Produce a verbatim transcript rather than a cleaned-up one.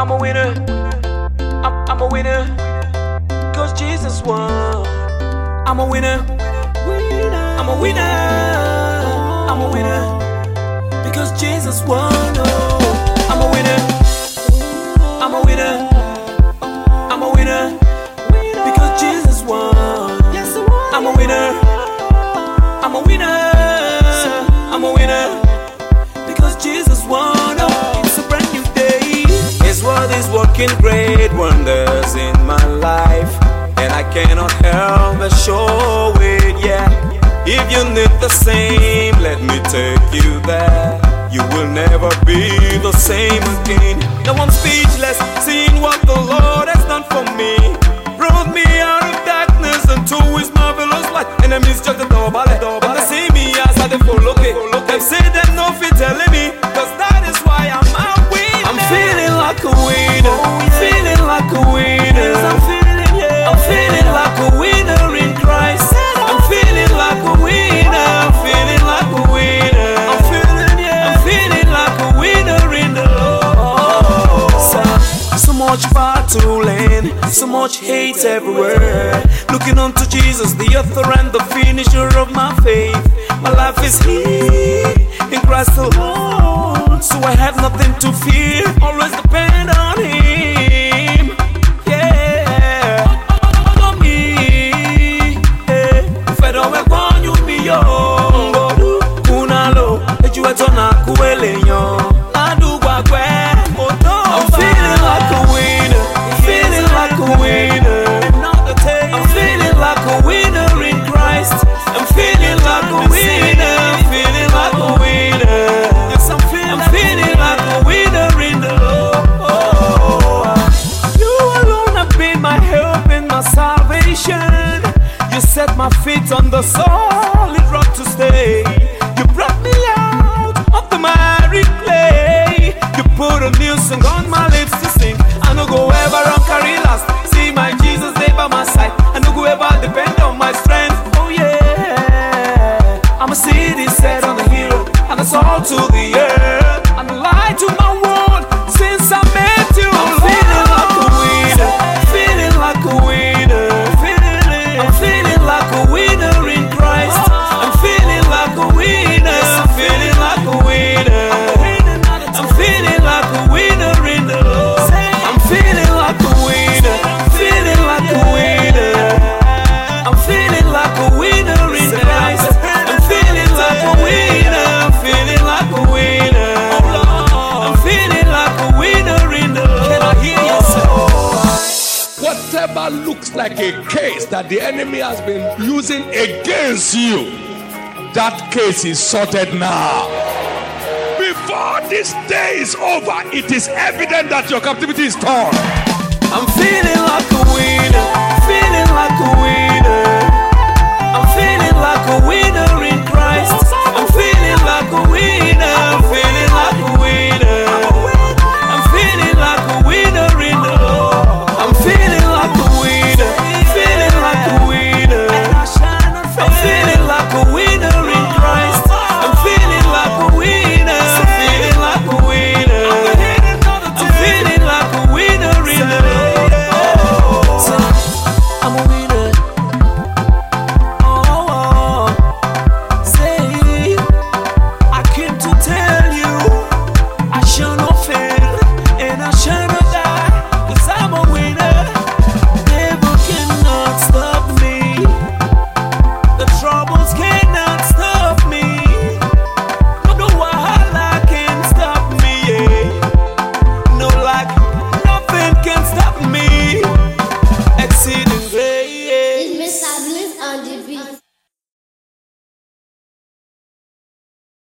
I'm a winner. I'm, I'm a winner. Cause Jesus won. I'm a winner. I'm a winner. I'm a winner. Because Jesus won. Oh, I'm a winner. I'm a winner. I'm a winner. Because Jesus won. I'm a winner. I'm a winner. I'm a winner. Because Jesus won. Oh, it's a brand new day. His word is working great wonders in my life, and I cannot help but show it, yeah. If you need the same, let me take you there. You will never be the same again. Now I'm speechless, seeing what the Lord has done for me. Brought me out of darkness into His marvelous light. Enemies just the door, but they see me as I follow. They say them no fit telling me, cause that is why I'm out winning. I'm feeling like a winner, feeling like a winner. I'm feeling, yeah. I'm feeling like a winner in Christ. I'm feeling like a winner, I'm feeling like a winner. I'm feeling, yeah. I'm feeling like a winner in the Lord. So, so much battling, so much hate everywhere. Looking unto Jesus, the author and the finisher of my faith. My life is here in Christ alone, so I have nothing to fear. Always depend on Him. Yeah, on me. Ufedo we kwanyu miyo. Kunalo ejuetona kueleyo. Adugwa kwe. I'm feeling like a winner, feeling like a winner. I'm feeling like a winner in Christ. I'm feeling like a winner, I'm feeling like a winner. Yes, I'm feeling, I'm feeling like a winner in the Lord. You alone have been my help and my salvation. You set my feet on the solid rock to stay. You brought me out of the miry clay. You put a new song on my lips to sing. I no go ever run carry last. See my Jesus there by my side. I no go ever depend on my strength. Oh yeah, I'm a city set on the hill, and it's all to the earth. I'm a light to my world since I met you. I'm feeling like a winner, feeling like a winner. I'm feeling like a winner in Christ. I'm feeling like a winner. I'm feeling like a winner. I'm feeling like a winner in the Lord. I'm feeling like a winner, feeling like a winner. I'm feeling like a winner in Christ. I'm feeling like a winner. I'm feeling like a winner. I'm feeling like a winner in the Lord. Can I hear you say? Whatever looks like a case that the enemy has been using against you, that case is sorted now. Before this day is over, it is evident that your captivity is torn. I'm feeling like a winner, feeling like a winner.